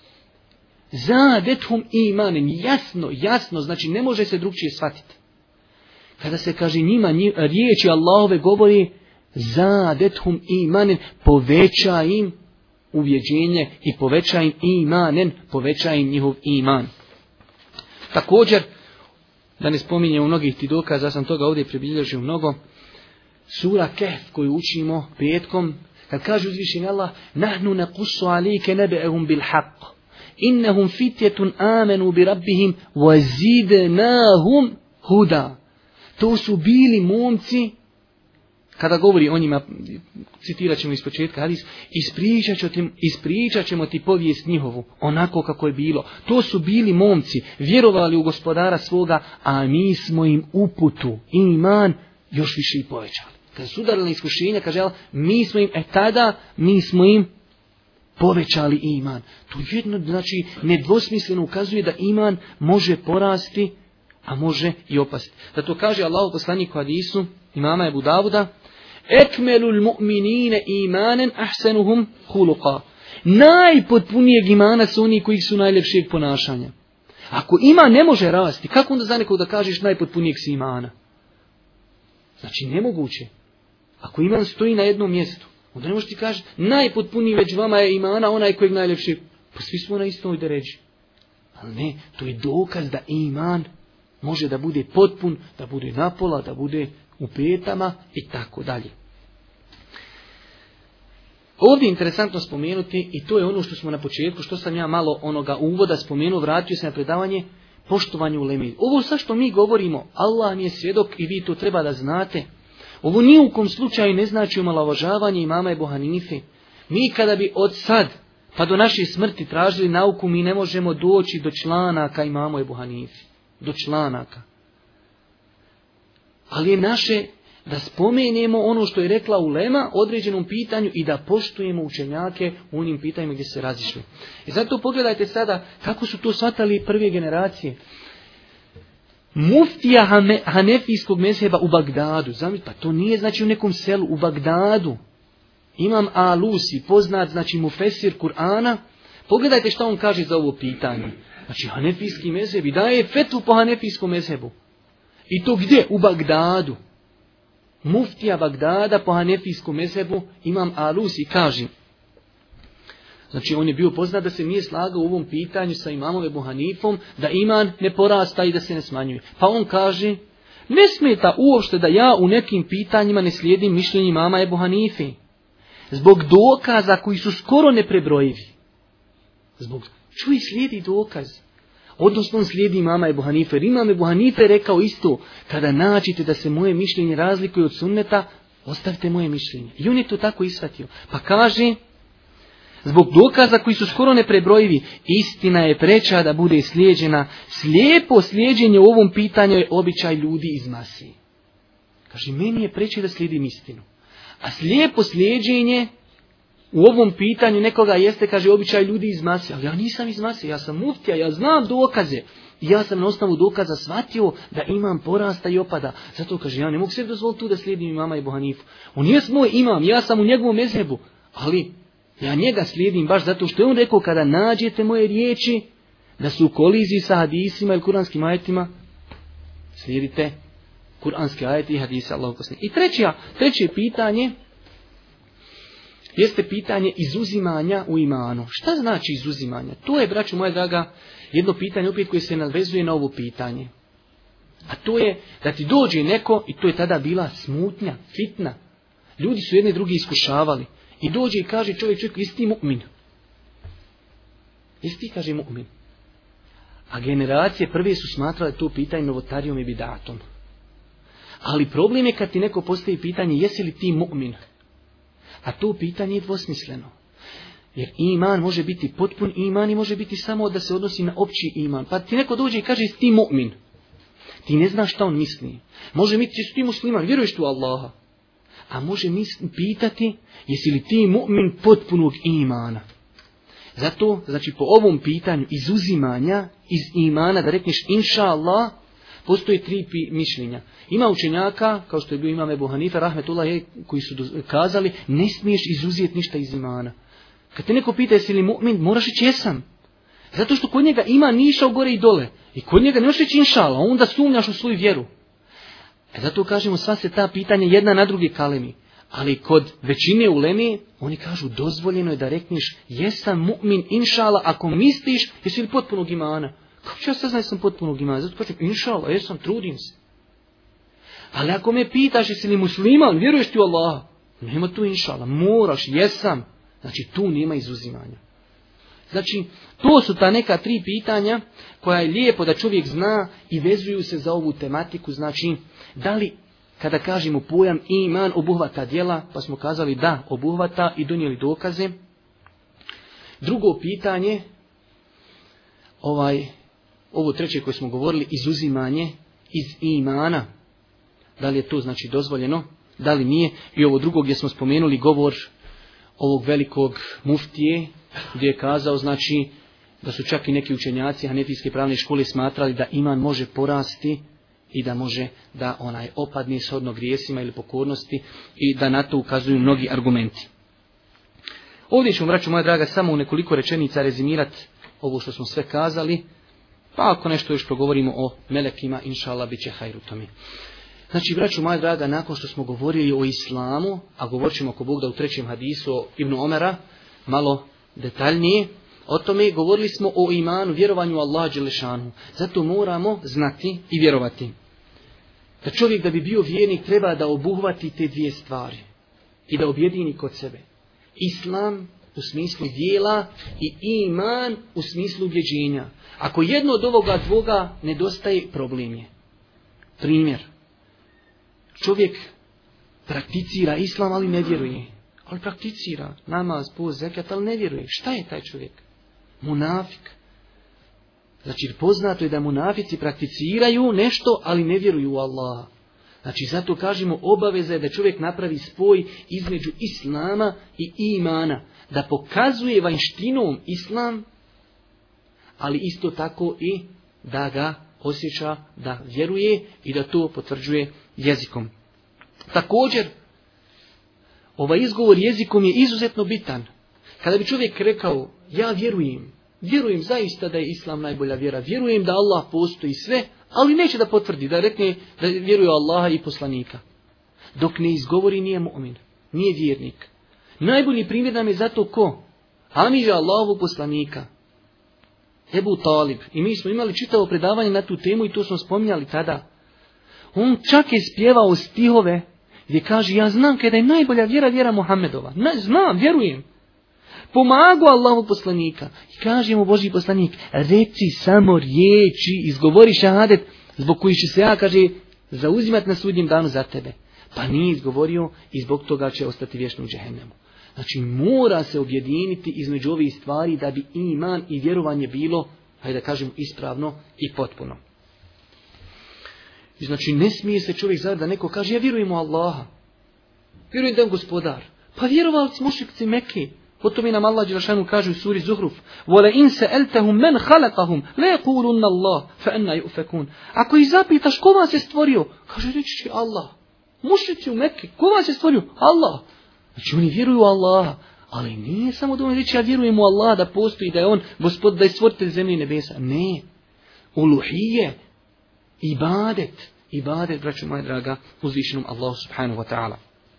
Zadatuhum imanan, jasno, jasno, znači ne može se drugčije shvatiti. Kada se kaže njima riječi Allahove govori, zadethum imanen, poveća im uvjeđenje i poveća im imanen, poveća im njihov iman. Također, da ne spominjem mnogih ti dokaza, ja sam toga ovdje pribilježio mnogo, sura Kehf koju učimo petkom, kad kaže uzvišeni Allah, nahnu naqusu alike nebe'ehum bil haqq, innahum fitjetun amenu bi rabbihim, wa zidnahum huda. To su bili momci, kada govori o njima, citirat ćemo iz početka hadis, ispričat, ću, ispričat ćemo ti povijest njihovu, onako kako je bilo. To su bili momci, vjerovali u gospodara svoga, a mi smo im uputu, iman, još više i povećali. Kada su udarili iskušenja, kaže, mi smo im, e tada, mi smo im povećali iman. To jedno, znači, nedvosmisleno ukazuje da iman može porasti, a može i opasti. Zato kaže Allahu poslanik u hadisu imama Ebu Davuda: "Ekmelul mu'minine imanen ahsanuhum huluqa." Najpotpunijeg imana su oni koji su najljepšijeg ponašanja. Ako iman ne može rasti, kako onda za nekog da kažeš najpotpunijeg si imana? Znači nemoguće. Ako iman stoji na jednom mjestu, onda ne možeš ti kaži najpotpuniji već vama je imana onaj kojeg najljepšijeg. Pa svi smo na istoj deređi. Ali ne, to je dokaz da iman može da bude potpun, da bude napola, da bude u petama i tako dalje. Ovdje je interesantno spomenuti, i to je ono što smo na početku, što sam ja malo onoga uvoda spomenuo, vratio se na predavanje, poštovanje uleme. Ovo sa što mi govorimo, Allah mi je svjedok i vi to treba da znate. Ovo ni u kom slučaju ne znači omalovažavanje imama Ebu Hanife. Mi kada bi od sad pa do naše smrti tražili nauku, mi ne možemo doći do članaka imama Ebu Hanife. Do članaka. Ali je naše da spomenemo ono što je rekla ulema određenom pitanju i da poštujemo učenjake u onim pitanjima gdje se razišli. I zato pogledajte sada kako su to shvatali prve generacije. Muftija hanefijskog mezheba u Bagdadu. Zamislite, pa to nije znači u nekom selu, u Bagdadu. Imam Alusi, poznat znači mufesir Kur'ana. Pogledajte što on kaže za ovo pitanje. Znači hanefijski mezheb i daje fetvu po hanefijskom mezhebu. I to gdje? U Bagdadu. Muftija Bagdada po hanefijskom mezhebu Imam Alusi kaže. Znači on je bio poznat da se nije slagao u ovom pitanju sa imamom Ebu Hanifom, da iman ne porasta i da se ne smanjuje. Pa on kaže, ne smeta uopšte da ja u nekim pitanjima ne slijedim mišljenje imama Ebu Hanife. Zbog dokaza koji su skoro neprebrojivi. Zbog, čuj, slijedi dokaz. Odnosno on slijedi imama Ebu Hanife. Jer imam Ebu Hanife rekao isto, kada nađete da se moje mišljenje razlikuje od sunneta, ostavite moje mišljenje. I on je to tako ishvatio. Pa kaže, zbog dokaza koji su skoro neprebrojivi, istina je preča da bude slijeđena. Slijepo slijeđenje u ovom pitanju je običaj ljudi iz mase. Kaže, meni je preče da slijedim istinu. A slijepo slijeđenje u ovom pitanju nekoga jeste, kaže, običaj ljudi iz mase. Ali ja nisam iz mase, ja sam muftija, ja znam dokaze. I ja sam na osnovu dokaza shvatio da imam porasta i opada. Zato kaže, ja ne mogu sve dozvoliti tu da slijedim imama Ebu Hanifu. On je moj imam, ja sam u njegovom mezhebu. Ali ja njega slijedim baš zato što je on rekao, kada nađete moje riječi da su u koliziji sa hadisima ili kuranskim ajetima, slijedite kuranske ajete i hadise Allahu poslanika. I treće, treće pitanje jeste pitanje izuzimanja u imanu. Šta znači izuzimanje? To je, braćo moja draga, jedno pitanje opet koje se navezuje na ovo pitanje. A to je da ti dođe neko, i to je tada bila smutnja, fitna. Ljudi su jedne drugi iskušavali. I dođe i kaže čovjek, čovjek, jesi ti mu'min? Jesi ti, kaže, mu'min? A generacije prve su smatrale to pitanje novotarijom i bidatom. Ali problem je kad ti neko postavi pitanje, jesi li ti mu'min? A to pitanje je dvosmisleno. Jer iman može biti potpun iman i može biti samo da se odnosi na opći iman. Pa ti neko dođe i kaže, jesi ti mu'min? Ti ne znaš šta on misli. Može biti, jesi ti musliman, vjeruješ tu Allaha. A može misli, pitati, jesi li ti mu'min potpunog imana? Zato, znači po ovom pitanju izuzimanja iz imana, da rekneš inša Allah, postoje tri mišljenja. Ima učenjaka, kao što je bio imam Ebu Hanife, rahmetullahi, koji su kazali, ne smiješ izuzeti ništa iz imana. Kad te neko pita jesi li mu'min, moraš reći jesam. Zato što kod njega ima nišao gore i dole. I kod njega ne možeš reći inšala, onda sumnjaš u svoju vjeru. E zato kažemo, sva se ta pitanja jedna na druge kalemi. Ali kod većine uleme, oni kažu, dozvoljeno je da rekneš, jesam mu'min inšala, ako misliš, jesi li potpunog imana. Kako ću ja saznati sam potpunog imana? Zato kažem, inšala, jesam, trudim se. Ali ako me pitaš, jesi li musliman, vjeruješ ti u Allaha? Nema tu inšala, moraš, jesam. Znači, tu nema izuzimanja. Znači, to su ta neka tri pitanja koja je lijepo da čovjek zna i vezuju se za ovu tematiku. Znači, da li, kada kažemo pojam iman, obuhvata djela, pa smo kazali da, obuhvata i donijeli dokaze. Drugo pitanje, ovaj, ovo treće koje smo govorili, izuzimanje iz imana. Da li je to znači dozvoljeno, da li nije. I ovo drugo gdje smo spomenuli govor ovog velikog muftije, gdje je kazao znači da su čak i neki učenjaci hanefijske pravne škole smatrali da iman može porasti i da može da onaj opadne shodno grijesima ili pokornosti i da na to ukazuju mnogi argumenti. Ovdje ćemo, braćo moja draga, samo u nekoliko rečenica rezimirati ovo što smo sve kazali, pa ako nešto još progovorimo o melekima, inša Allah, bit će hajru tome. Znači, braćo moja draga, nakon što smo govorili o islamu, a govorit ćemo ako Bog da u trećem hadisu o Ibnu Omera, malo detaljnije, o tome govorili smo o imanu, vjerovanju u Allaha dželešanu. Zato moramo znati i vjerovati. Da čovjek da bi bio vjernik treba da obuhvati te dvije stvari i da objedini kod sebe. Islam u smislu dijela i iman u smislu ubjeđenja. Ako jedno od ovoga dvoga nedostaje, problem je. Primjer. Čovjek prakticira islam, ali ne vjeruje. Ali prakticira namaz, post, zekat, ali ne vjeruje. Šta je taj čovjek? Munafik. Znači, poznato je da munafici prakticiraju nešto, ali ne vjeruju u Allaha. Znači, zato kažemo, obaveza je da čovjek napravi spoj između islama i imana. Da pokazuje vanjštinom islam, ali isto tako i da ga osjeća, da vjeruje i da to potvrđuje jezikom. Također, ovaj izgovor jezikom je izuzetno bitan. Kada bi čovjek rekao, ja vjerujem, vjerujem zaista da je islam najbolja vjera, vjerujem da Allah postoji sve, ali neće da potvrdi, da rekne da vjeruje Allaha i poslanika. Dok ne izgovori, nije mu'min, nije vjernik. Najbolji primjer nam je zato ko? Amidža Allahovu poslanika. Ebu Talib. I mi smo imali čitavo predavanje na tu temu i to smo spominjali tada. On čak je spjevao stihove gdje kaže, ja znam kada je najbolja vjera vjera Muhammedova. Ne, znam, vjerujem. Pomagu Allahu poslanika. I kaže mu Božji poslanik, reci samo riječi, izgovori šahadet, zbog koji će se ja, kaže, zauzimati na sudnjem danu za tebe. Pa nije izgovorio i zbog toga će ostati vječno u džehennemu. Znači, mora se objediniti između ovih stvari da bi iman i vjerovanje bilo, hajde da kažem, ispravno i potpuno. I znači, ne smije se čovjek zavljati da neko kaže, ja vjerujem u Allaha. Vjerujem da je gospodar. Pa vjerovali mušrici Mekke. Potom i nam Allah dželešanu kaže u suri Zuhruf: "Wala in sa'altahum man khalaqahum la yaqulunna Allah fa anna yufakun." Ako ih zapitaš ko vas je stvorio, kaže reći će Allah. Mušrici u Mekke, ko vas je stvorio? Allah. Znači oni vjeruju u Allaha, ali nije samo da on reći ja vjerujem u Allaha da postoji, da je on Gospod, da je stvoritelj zemlje i nebesa. Ne. Uluhije, ibadet, ibadet, braćo moja draga, uzvišenom Allahu subhanahu wa ta'ala.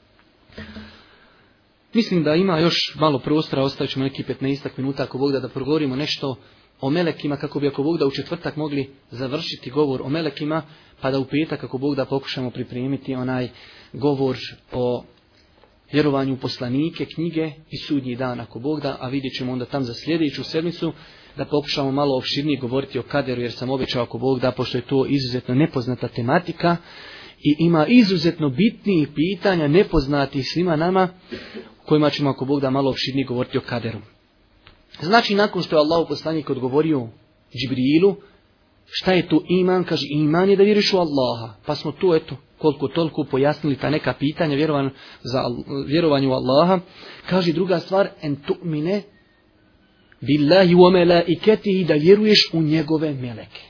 Mislim da ima još malo prostora, ostavit ćemo neki petnaestak minuta ako Bog da da progovorimo nešto o melekima, kako bi ako Bog da u četvrtak mogli završiti govor o melekima, pa da u petak ako Bog da pokušamo pripremiti onaj govor o vjerovanju u poslanike, knjige i sudnji dan ako Bog da, a vidjet ćemo onda tam za sljedeću sedmicu da pokušamo malo opširnije govoriti o kaderu, jer sam obećao ako Bog da, pošto je to izuzetno nepoznata tematika i ima izuzetno bitnijih pitanja nepoznatih svima nama, kojima ćemo ako Bog da malo opširnije govoriti o kaderu. Znači, nakon što je Allahu poslanik odgovorio Džibrilu, šta je to iman? Kaže, iman je da vjeruješ u Allaha. Pa smo tu, eto, koliko toliko pojasnili ta neka pitanja vjerovan, za vjerovanje u Allaha. Kaže druga stvar, en tu'mine billahi wa melaiketihi, da vjeruješ u njegove meleke.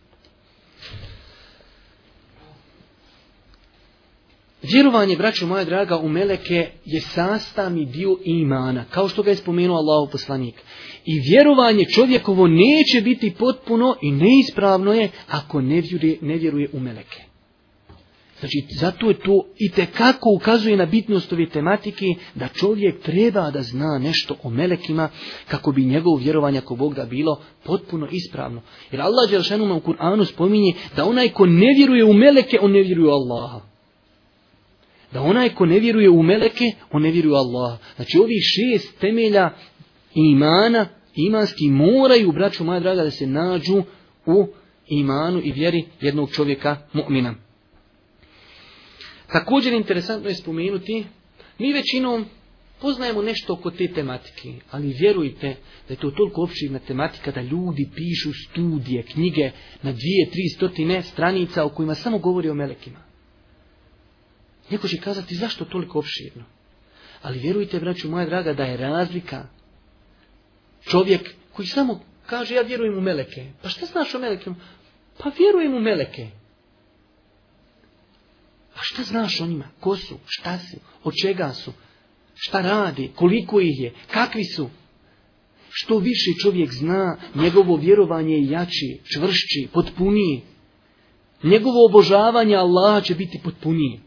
Vjerovanje, braćo moja draga, u meleke je sastavni dio imana, kao što ga je spomenuo Allahov poslanik. I vjerovanje čovjekovo neće biti potpuno i neispravno je ako ne vjeruje, ne vjeruje u meleke. Znači, zato je to itekako ukazuje na bitnost ove tematike, da čovjek treba da zna nešto o melekima kako bi njegovo vjerovanje, ako Bog da, bilo potpuno ispravno. Jer Allah dželešanu u Kur'anu spominje da onaj ko ne vjeruje u meleke, on ne vjeruje u Allaha. Da onaj ko ne vjeruje u meleke, on ne vjeruje u Allaha. Znači, ovih šest temelja imana, imanski, moraju, braćo moja draga, da se nađu u imanu i vjeri jednog čovjeka, mu'mina. Također interesantno je spomenuti, mi većinom poznajemo nešto oko te tematike, ali vjerujte da je to toliko opširna tematika da ljudi pišu studije, knjige na dvije, tri stotine stranica o kojima samo govori o melekima. Neko će kazati zašto toliko opširno. Ali vjerujte, braću moja draga, da je razlika čovjek koji samo kaže ja vjerujem u meleke. Pa šta znaš o melekima? Pa vjerujem u meleke. A šta znaš o njima? Ko su? Šta su? Od čega su? Šta radi? Koliko ih je? Kakvi su? Što više čovjek zna, njegovo vjerovanje je jači, čvršći, potpuniji. Njegovo obožavanje Allaha će biti potpunije.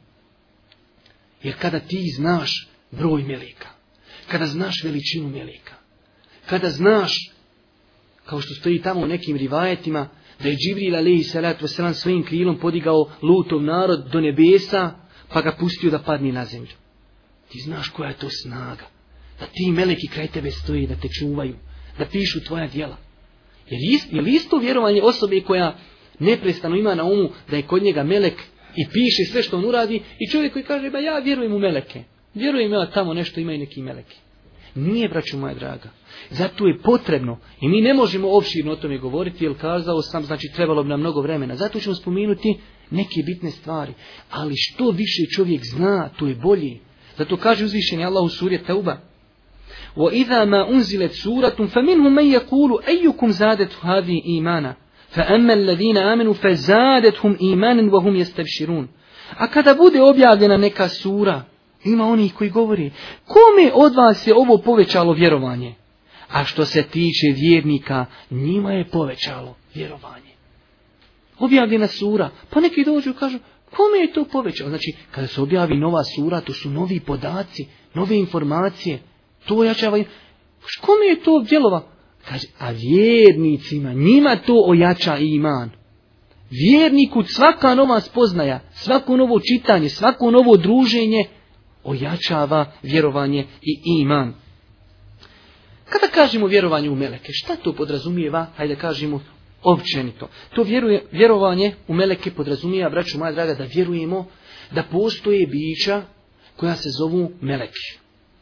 Jer kada ti znaš broj meleka, kada znaš veličinu meleka, kada znaš, kao što stoji tamo u nekim rivajetima, da je Džibril alejhi salatu vesselam svojim krilom podigao Lutov narod do nebesa, pa ga pustio da padne na zemlju. Ti znaš koja je to snaga. Da ti meleki kraj tebe stoji, da te čuvaju, da pišu tvoja djela. Jer ist, je li isto vjerovanje osobe koja neprestano ima na umu da je kod njega melek i piše sve što on uradi, i čovjek koji kaže, ba ja vjerujem u meleke. Vjerujem ja tamo nešto ima i neki meleki. Nije, braćo moja draga. Zato je potrebno, i mi ne možemo opširno o tome govoriti, jer kazao sam, znači trebalo bi nam mnogo vremena. Zato ćemo spomenuti neke bitne stvari. Ali što više čovjek zna, to je bolje. Zato kaže uzvišeni Allah u suri Tauba: وَإِذَا مَا أُنْزِلَتْ سُورَةٌ فَمِنْهُمْ مَنْ يَقُولُ أَيُّكُمْ زَادَتْ هَذِهِ إِيمَانًا فَأَمَّا الَّذِينَ آمَنُوا فَزَادَتْهُمْ إِيمَانًا وَهُمْ يَسْتَبْشِرُونَ. A kada bude objavljena neka sura, ima onih koji govori, kome od vas je ovo povećalo vjerovanje? A što se tiče vjernika, njima je povećalo vjerovanje. Objavljena sura, pa neki dođu i kažu, kome je to povećalo? Znači, kada se objavi nova sura, to su novi podaci, nove informacije, to ojačava. Kome je to djelova? Kaže, a vjernicima, njima to ojača iman. Vjerniku svaka nova spoznaja, svako novo čitanje, svako novo druženje ojačava vjerovanje i iman. Kada kažemo vjerovanje u meleke, šta to podrazumijeva? Hajde kažemo općenito. To vjeruje, vjerovanje u meleke podrazumijeva, braćo moja draga, da vjerujemo da postoje bića koja se zovu meleki.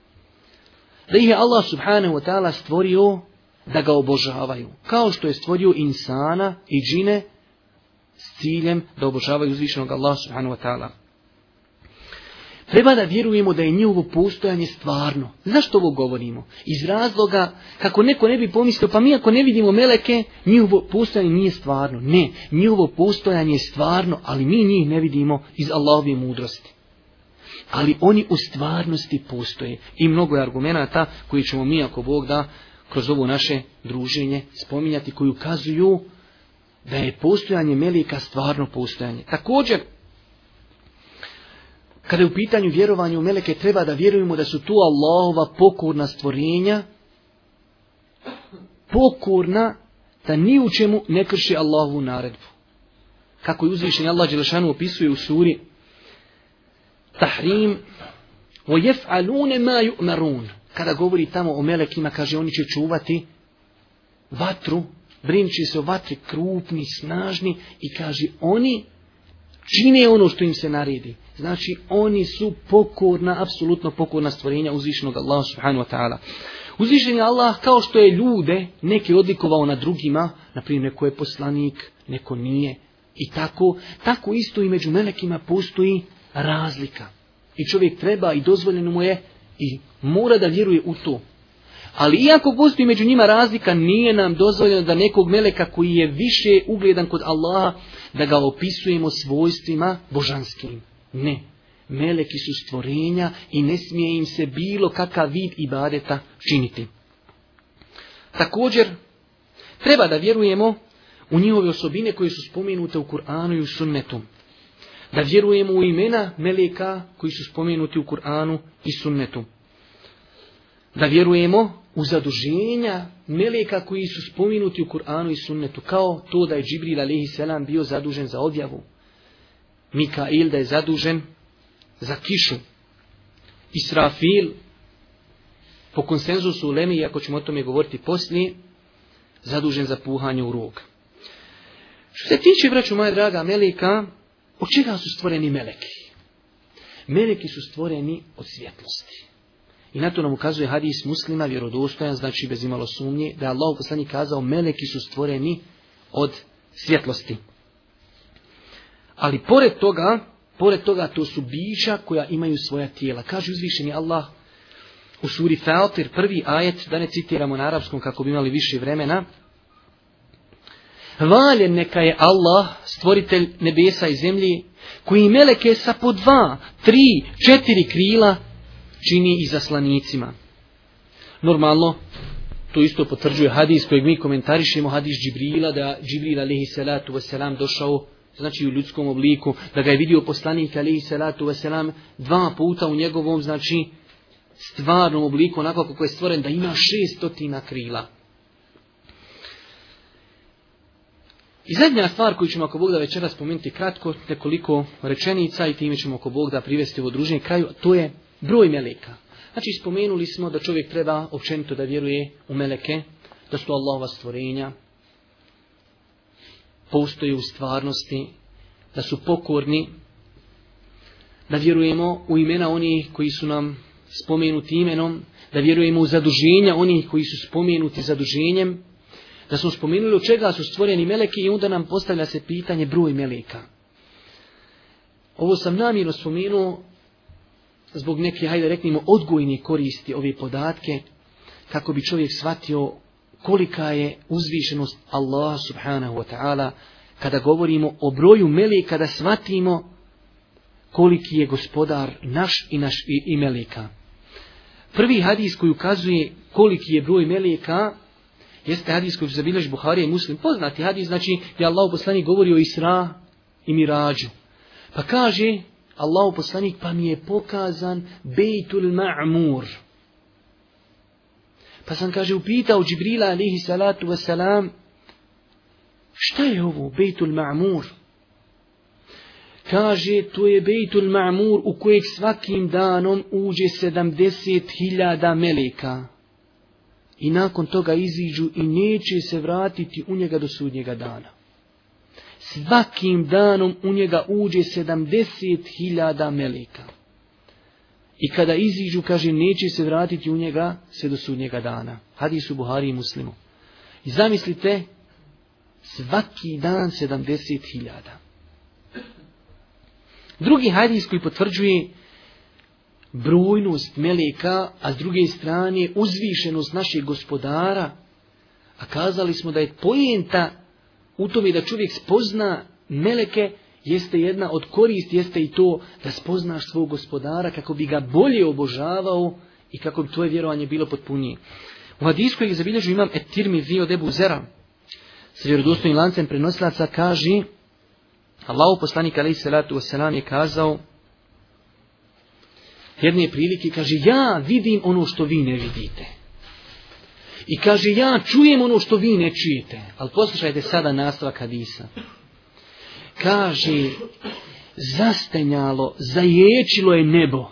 Da ih je Allah subhanahu wa ta'ala stvorio da ga obožavaju. Kao što je stvorio insana i džine s ciljem da obožavaju uzvišenog Allah subhanahu wa ta'ala. Treba da vjerujemo da je njihovo postojanje stvarno. Zašto ovo govorimo? Iz razloga kako neko ne bi pomislio, pa mi ako ne vidimo meleke, njihovo postojanje nije stvarno. Ne, njihovo postojanje je stvarno, ali mi njih ne vidimo iz Allahove mudrosti. Ali oni u stvarnosti postoje. I mnogo je argumenata koji ćemo mi, ako Bog da, kroz ovo naše druženje spominjati, koji ukazuju da je postojanje meleka stvarno postojanje. Također, kada je u pitanju vjerovanja u meleke, treba da vjerujemo da su tu Allahova pokorna stvorenja, pokorna da ni u čemu ne krši Allahovu naredbu. Kako je uzvišeni Allah dželešanu opisuje u suri Tahrim, وَيَفْعَلُونَ مَا يُؤْمَرُونَ. Kada govori tamo o melekima, kaže oni će čuvati vatru, brinut će se o vatri, krupni, snažni, i kaže oni čine ono što im se naredi. Znači oni su pokorna, apsolutno pokorna stvorenja uzvišenog Allaha subhanahu wa ta'ala. Uzvišeni Allah, kao što je ljude neki odlikovao na drugima, na primjer neko je poslanik, neko nije, i tako, tako isto i među melekima postoji razlika. I čovjek treba i dozvoljeno mu je i mora da vjeruje u to. Ali iako postoji među njima razlika, nije nam dozvoljeno da nekog meleka koji je više ugledan kod Allaha, da ga opisujemo svojstvima božanskim. Ne. Meleki su stvorenja i ne smije im se bilo kakav vid ibadeta činiti. Također, treba da vjerujemo u njihove osobine koje su spomenute u Kur'anu i u sunnetu. Da vjerujemo u imena meleka koji su spomenuti u Kur'anu i sunnetu. Da vjerujemo u zaduženja meleka koji su spomenuti u Kur'anu i sunnetu. Kao to da je Džibril alejhi selam bio zadužen za odjavu. Mikail da je zadužen za kišu. Israfil, po konsenzusu uleme, iako ćemo o tome govoriti poslije, zadužen za puhanje u rog. Što se tiče, braćo moja draga, meleka, od čega su stvoreni meleki? Meleki su stvoreni od svjetlosti. I na to nam ukazuje hadis Muslima, vjerodostojan, znači bez imalo sumnje, da je Allah poslanik kazao, meleki su stvoreni od svjetlosti. Ali pored toga, pored toga to su bića koja imaju svoja tijela. Kaže uzvišeni Allah u suri Fatir, prvi ajet, da ne citiramo na arapskom kako bi imali više vremena. Hvaljen neka je Allah, stvoritelj nebesa i zemlje, koji meleke sa po dva, tri, četiri krila čini izaslanicima. Normalno, to isto potvrđuje hadis kojeg mi komentarišemo, hadis Džibrila, da Džibril alejhi salatu vesselam došao, znači u ljudskom obliku, da ga je vidio poslanik alejhi salatu vesselam dva puta u njegovom, znači, stvarnom obliku, onako kako je stvoren, da ima šestotina krila. I zadnja stvar koju ćemo ako Bog da večera spomenuti kratko, nekoliko rečenica i time ćemo ako Bog da privesti ovo druženje kraju, to je broj meleka. Znači spomenuli smo da čovjek treba općenito da vjeruje u meleke, da su Allahova stvorenja, postoje u stvarnosti, da su pokorni, da vjerujemo u imena onih koji su nam spomenuti imenom, da vjerujemo u zaduženja onih koji su spomenuti zaduženjem, da smo spomenuli od čega su stvoreni meleki i onda nam postavlja se pitanje broj meleka. Ovo sam namjerno spomenuo zbog neke, hajde reknimo, odgojni koristi ove podatke, kako bi čovjek shvatio kolika je uzvišenost Allah subhanahu wa ta'ala, kada govorimo o broju meleka, da shvatimo koliki je gospodar naš i naš i, i meleka. Prvi hadis koji ukazuje koliki je broj meleka jeste hadis koji zabilježi Buharija i Muslim. Poznati hadis, znači gdje Allah poslanik govori o Isra i Mirađu. Pa kaže Allah poslanik, pa mi je pokazan Bejtul Ma'mur. Pa sam, kaže, upitao Džibrila alejhi salatu wasalam, šta je ovo Bejtul Ma'mur? Kaže, to je Bejtul Ma'mur u kojeg svakim danom uđe sedamdeset hiljada meleka. I nakon toga iziđu i neće se vratiti u njega do sudnjega dana. Svakim danom u njega uđe sedamdeset hiljada meleka. I kada iziđu, kaže, neće se vratiti u njega sve do sudnjega dana. Hadis u Buhari i Muslimu. I zamislite, svaki dan sedamdeset hiljada. Drugi hadis koji potvrđuje brojnost meleka, a s druge strane uzvišenost našeg gospodara. A kazali smo da je poenta u tome da čovjek spozna meleke, jeste jedna od koristi, jeste i to da spoznaš svog gospodara kako bi ga bolje obožavao i kako bi tvoje vjerovanje bilo potpunije. U hadisu kojeg zabilježio imam et-Tirmizi od Ebu Zera s vjerodostojnim lancem prenosilaca kaže, Allahu poslanik alejhi salatu vesselam je kazao jedne prilike, kaže, ja vidim ono što vi ne vidite. I kaže, ja čujem ono što vi ne čujete. Ali poslušajte sada nastavak hadisa. Kaže, zastenjalo, zaječilo je nebo.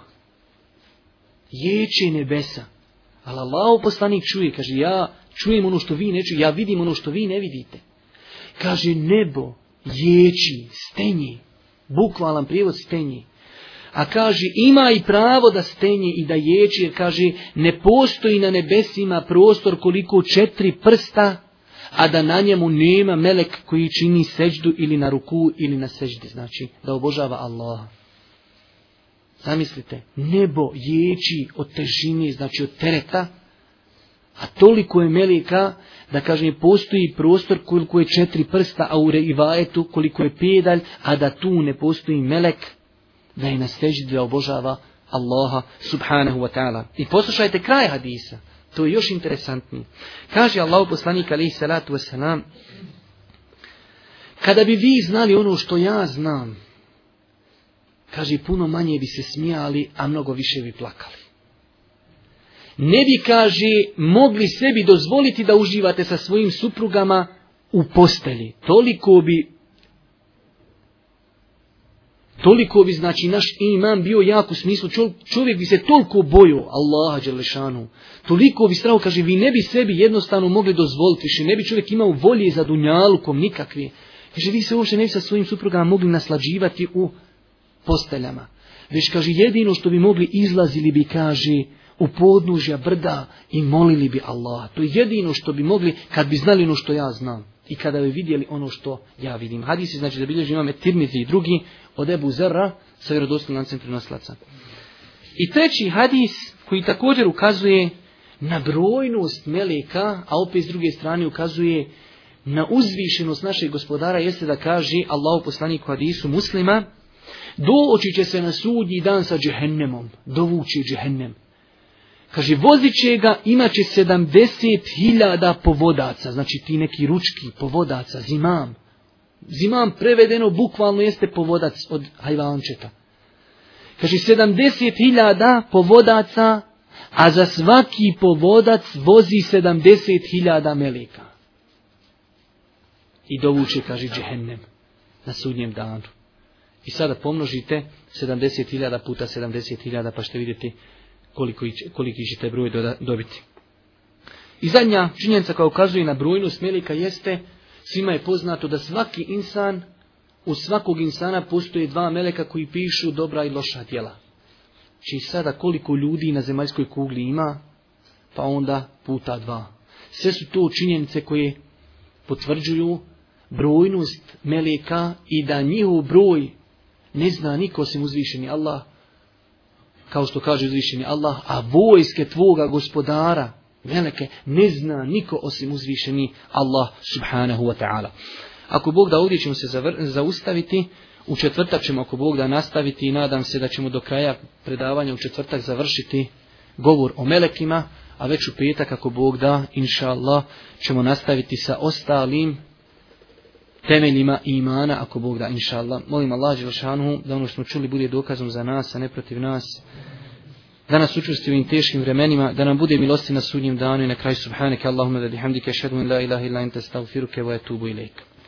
Ječe nebesa. Ali Allahu poslanik čuje, kaže, ja čujem ono što vi ne čujete, ja vidim ono što vi ne vidite. Kaže, nebo ječi, stenji. Bukvalan prijevod stenji. A kaže, ima i pravo da stenje i da ječi, jer kaže, ne postoji na nebesima prostor koliko četiri prsta, a da na njemu nema melek koji čini seđdu ili na ruku ili na seđdi, znači da obožava Allaha. Zamislite, nebo ječi od težine, znači od tereta, a toliko je meleka da kaže postoji prostor koliko je četiri prsta, a u rivajetu koliko je pedalj, a da tu ne postoji melek da je na seđdi da obožava Allaha subhanahu wa ta'ala. I poslušajte kraj hadisa. To je još interesantnije. Kaže Allahu poslanik alejhi salatu vesselam, kada bi vi znali ono što ja znam, kaže, puno manje bi se smijali, a mnogo više bi plakali. Ne bi, kaže, mogli sebi dozvoliti da uživate sa svojim suprugama u postelji. Toliko bi Toliko bi, znači, naš iman bio jak u smislu, čovjek bi se toliko bojao Allaha dželešanu, toliko bi strao, kaže, vi ne bi sebi jednostavno mogli dozvoliti više, ne bi čovjek imao volje za dunjalukom nikakve. Kaže, vi se uopšte ne bi sa svojim suprugama mogli naslađivati u posteljama. Već, kaže, jedino što bi mogli, izlazili bi, kaže, u podnužja brda i molili bi Allaha. To je jedino što bi mogli kad bi znali ono što ja znam. I kada bi vidjeli ono što ja vidim. Hadisi, znači da bilježi imame Tirmizi i drugi od Ebu Zerra sa vjerodostojnim lancem prenosilaca. I treći hadis koji također ukazuje na brojnost meleka, a opet s druge strane ukazuje na uzvišenost našeg gospodara, jeste da kaže Allahu poslanik u hadisu Muslima, doći će se na sudnji dan sa džehennemom, dovući džehennem. Kaže, vozit će ga, imat će sedamdeset hiljada povodaca, znači ti neki ručki povodaca, zimam. Zimam prevedeno bukvalno jeste povodac od hajvančeta. Kaže, sedamdeset hiljada povodaca, a za svaki povodac vozi sedamdeset hiljada meleka. I dovuče, kaže, džehennem na sudnjem danu. I sada pomnožite sedamdeset hiljada puta sedamdeset hiljada, pa ćete vidjeti koliko, koliki ćete broj dobiti. I zadnja činjenica koja ukazuje na brojnost meleka jeste, svima je poznato da svaki insan, u svakog insana postoje dva meleka koji pišu dobra i loša djela. Či sada koliko ljudi na zemaljskoj kugli ima, pa onda puta dva. Sve su to činjenice koje potvrđuju brojnost meleka i da njihov broj ne zna niko osim uzvišeni Allah, kao što kaže uzvišeni Allah, a vojske tvoga gospodara, meleke, ne zna niko osim uzvišeni Allah subhanahu wa ta'ala. Ako Bog da, ovdje ćemo se zavr- zaustaviti, u četvrtak ćemo ako Bog da nastaviti i nadam se da ćemo do kraja predavanja u četvrtak završiti govor o melekima, a već u petak ako Bog da, inša Allah, ćemo nastaviti sa ostalim temeljima imana, ako Bog da, inša Allah. Molim Allah dželešanu da ono što smo čuli bude dokazom za nas, a ne protiv nas. Da nas učvrsti u ovim teškim vremenima, da nam bude milosti na sudnjem danu i na kraju subhaneke Allahumma da bihamdike, ashhadu an la ilaha illa anta, astaghfiruke wa atubu ilejk.